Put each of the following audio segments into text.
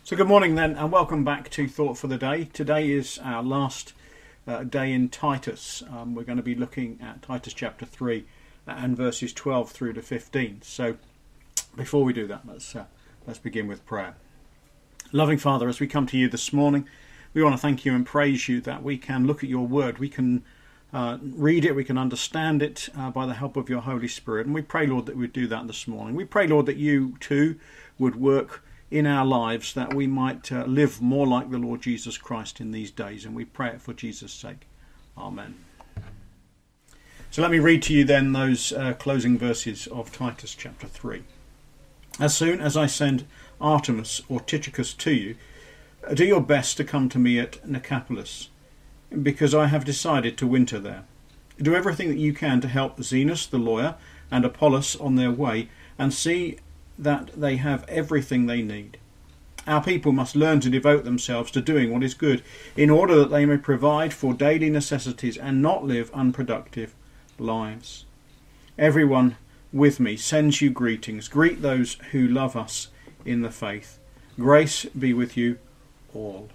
So good morning then, and welcome back to Thought for the Day. Today is our last day in Titus. We're going to be looking at Titus chapter 3 and verses 12 through to 15. So before we do that, let's begin with prayer. Loving Father, as we come to you this morning, we want to thank you and praise you that we can look at your word. We can read it, we can understand it by the help of your Holy Spirit. And we pray, Lord, that we'd do that this morning. We pray, Lord, that you too would work in our lives, that we might live more like the Lord Jesus Christ in these days, and we pray it for Jesus' sake. Amen. So let me read to you then those closing verses of Titus chapter 3. As soon as I send Artemas or Tychicus to you, do your best to come to me at Nicopolis, because I have decided to winter there. Do everything that you can to help Zenas the lawyer and Apollos on their way, and see that they have everything they need. Our people must learn to devote themselves to doing what is good, in order that they may provide for daily necessities and not live unproductive lives. Everyone with me sends you greetings. Greet those who love us in the faith. Grace be with you all.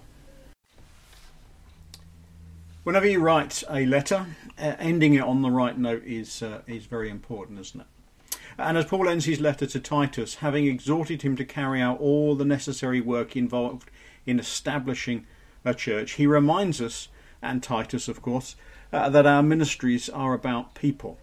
Whenever you write a letter, ending it on the right note is very important, isn't it? And as Paul ends his letter to Titus, having exhorted him to carry out all the necessary work involved in establishing a church, he reminds us, and Titus of course, that our ministries are about people.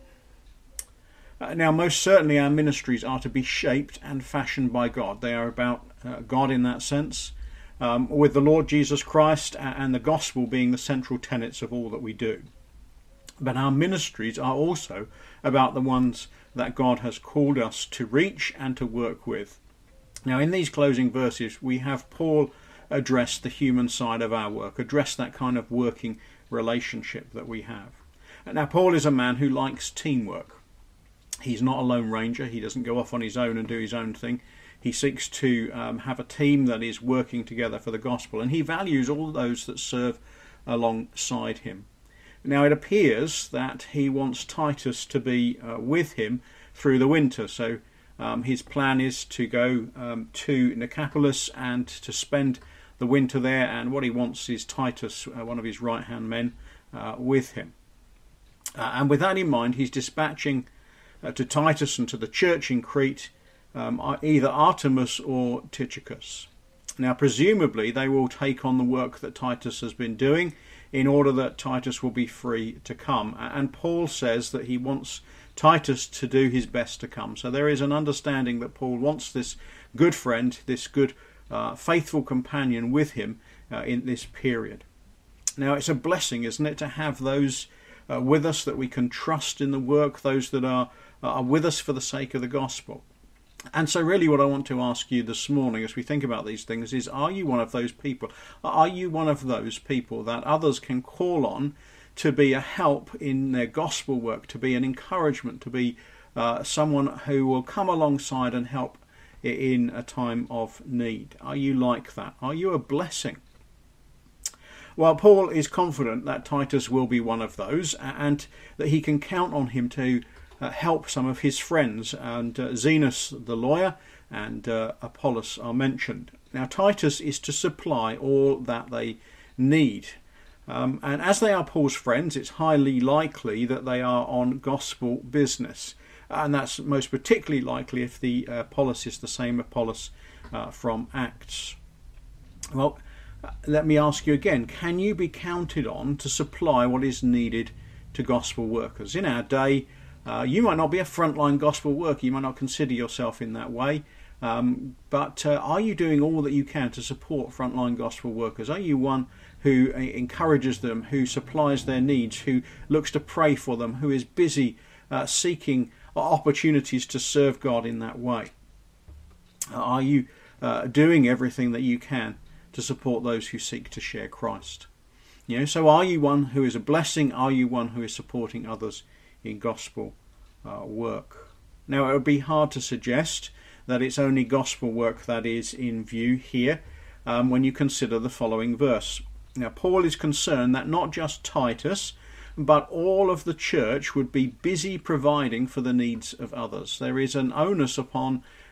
Now most certainly our ministries are to be shaped and fashioned by God. They are about God in that sense, with the Lord Jesus Christ and the gospel being the central tenets of all that we do. But our ministries are also about the ones that God has called us to reach and to work with. Now in these closing verses we have Paul address the human side of our work, address that kind of working relationship that we have. Now Paul is a man who likes teamwork. He's not a lone ranger. He doesn't go off on his own and do his own thing. He seeks to have a team that is working together for the gospel, and he values all those that serve alongside him. Now it appears that he wants Titus to be with him through the winter. So his plan is to go to Nicopolis and to spend the winter there. And what he wants is Titus, one of his right-hand men, with him. And with that in mind, he's dispatching to Titus and to the church in Crete either Artemas or Tychicus. Now presumably they will take on the work that Titus has been doing, in order that Titus will be free to come. And Paul says that he wants Titus to do his best to come. So there is an understanding that Paul wants this good friend, this good faithful companion with him in this period. Now it's a blessing, isn't it, to have those with us that we can trust in the work, those that are with us for the sake of the gospel. And so really what I want to ask you this morning as we think about these things is, are you one of those people? Are you one of those people that others can call on to be a help in their gospel work, to be an encouragement, to be someone who will come alongside and help in a time of need? Are you like that? Are you a blessing? Well, Paul is confident that Titus will be one of those, and that he can count on him to help some of his friends, and Zenas the lawyer and Apollos are mentioned. Now Titus is to supply all that they need, and as they are Paul's friends, it's highly likely that they are on gospel business, and that's most particularly likely if the Apollos is the same Apollos from Acts. Well, let me ask you again, can you be counted on to supply what is needed to gospel workers? In our day, you might not be a frontline gospel worker, you might not consider yourself in that way, but are you doing all that you can to support frontline gospel workers? Are you one who encourages them, who supplies their needs, who looks to pray for them, who is busy seeking opportunities to serve God in that way? Are you doing everything that you can to support those who seek to share Christ? So are you one who is a blessing? Are you one who is supporting others in gospel work? Now it would be hard to suggest that it's only gospel work that is in view here when you consider the following verse. Now Paul is concerned that not just Titus but all of the church would be busy providing for the needs of others. There is an onus upon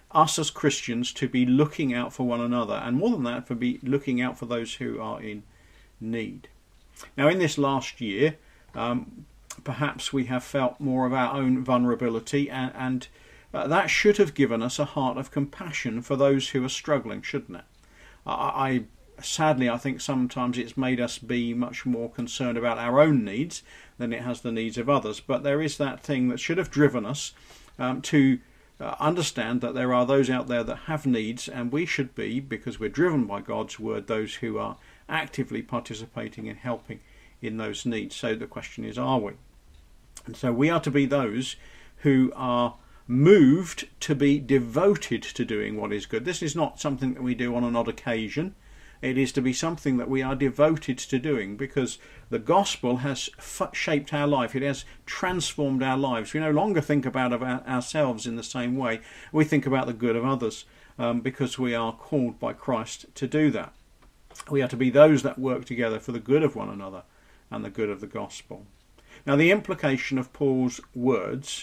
us as Christians to be looking out for one another, and more than that, for be looking out for those who are in need. Now, in this last year, perhaps we have felt more of our own vulnerability, and that should have given us a heart of compassion for those who are struggling, shouldn't it? Sadly, I think sometimes it's made us be much more concerned about our own needs than it has the needs of others. But there is that thing that should have driven us to understand that there are those out there that have needs, and we should be, because we're driven by God's word, those who are actively participating in helping in those needs. So the question is, are we? And so we are to be those who are moved to be devoted to doing what is good. This is not something that we do on an odd occasion. It is to be something that we are devoted to doing, because the gospel has shaped our life. It has transformed our lives. We no longer think about ourselves in the same way. We think about the good of others, because we are called by Christ to do that. We are to be those that work together for the good of one another and the good of the gospel. Now, the implication of Paul's words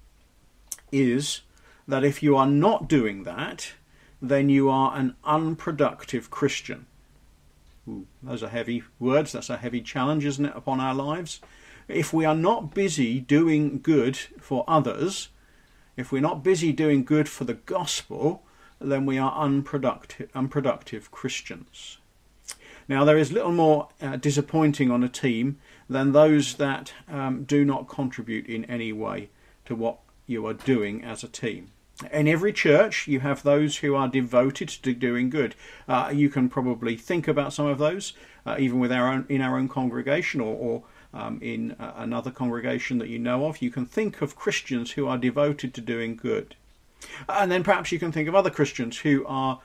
is that if you are not doing that, then you are an unproductive Christian. Ooh, those are heavy words. That's a heavy challenge, isn't it, upon our lives? If we are not busy doing good for others, if we're not busy doing good for the gospel, then we are unproductive Christians. Now, there is little more disappointing on a team than those that do not contribute in any way to what you are doing as a team. In every church, you have those who are devoted to doing good. You can probably think about some of those, even in our own congregation, or in another congregation that you know of. You can think of Christians who are devoted to doing good. And then perhaps you can think of other Christians who are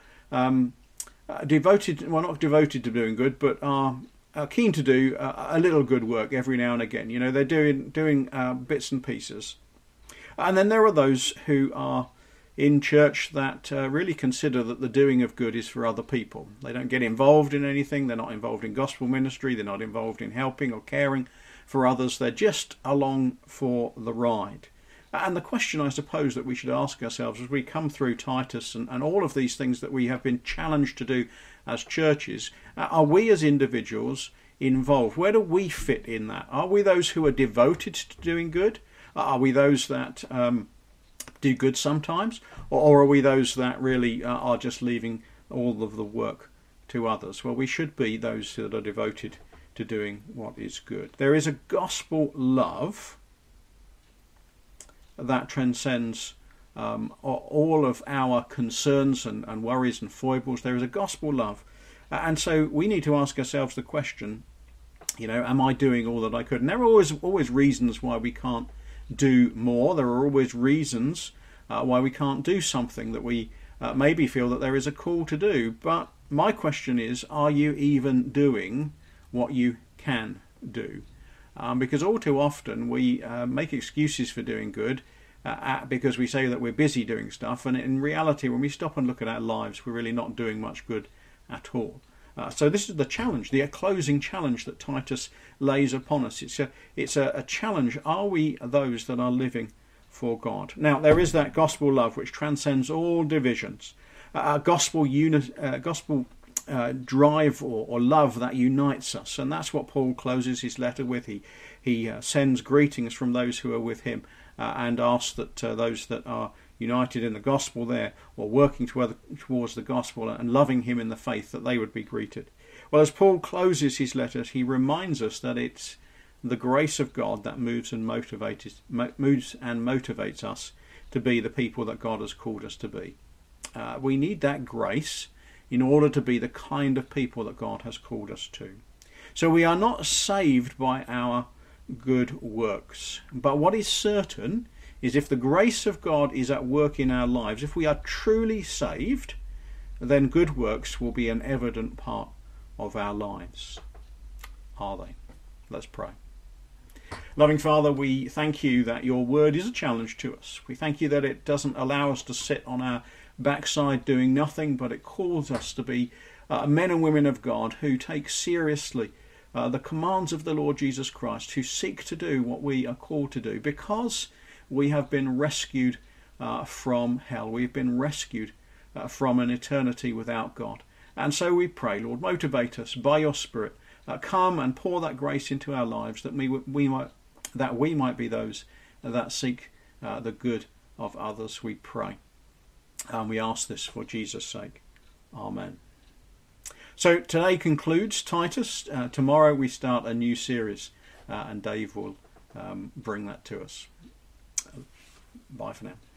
devoted, well, not devoted to doing good, but are keen to do a little good work every now and again. You know, they're doing bits and pieces. And then there are those who are in church that really consider that the doing of good is for other people. They don't get involved in anything. They're not involved in gospel ministry. They're not involved in helping or caring for others. They're just along for the ride. And the question, I suppose, that we should ask ourselves as we come through Titus and all of these things that we have been challenged to do as churches, are we as individuals involved? Where do we fit in that? Are we those who are devoted to doing good? Are we those that do good sometimes? Or are we those that really are just leaving all of the work to others? Well, we should be those that are devoted to doing what is good. There is a gospel love that transcends all of our concerns and worries and foibles. There is a gospel love. And so we need to ask ourselves the question, you know, am I doing all that I could? And there are always reasons why we can't do more. There are always reasons why we can't do something that we maybe feel that there is a call to do. But my question is, are you even doing what you can do? Because all too often we make excuses for doing good because we say that we're busy doing stuff, and in reality, when we stop and look at our lives, we're really not doing much good at all. So this is the challenge, the closing challenge that Titus lays upon us. It's a challenge. Are we those that are living for God? Now, there is that gospel love which transcends all divisions, gospel drive or love that unites us, and that's what Paul closes his letter with. He sends greetings from those who are with him and asks that those that are united in the gospel there, or working towards the gospel and loving him in the faith, that they would be greeted. Well, as Paul closes his letters, he reminds us that it's the grace of God that moves and motivates us to be the people that God has called us to be. We need that grace in order to be the kind of people that God has called us to. So we are not saved by our good works. But what is certain is, if the grace of God is at work in our lives, if we are truly saved, then good works will be an evident part of our lives. Are they? Let's pray. Loving Father, we thank you that your word is a challenge to us. We thank you that it doesn't allow us to sit on our backside doing nothing, but it calls us to be men and women of God who take seriously the commands of the Lord Jesus Christ, who seek to do what we are called to do, because we have been rescued from hell. We've been rescued from an eternity without God. And so we pray, Lord, motivate us by your Spirit. Come and pour that grace into our lives that we might be those that seek the good of others, we pray. And we ask this for Jesus' sake. Amen. So today concludes Titus. Tomorrow we start a new series, and Dave will bring that to us. Bye for now.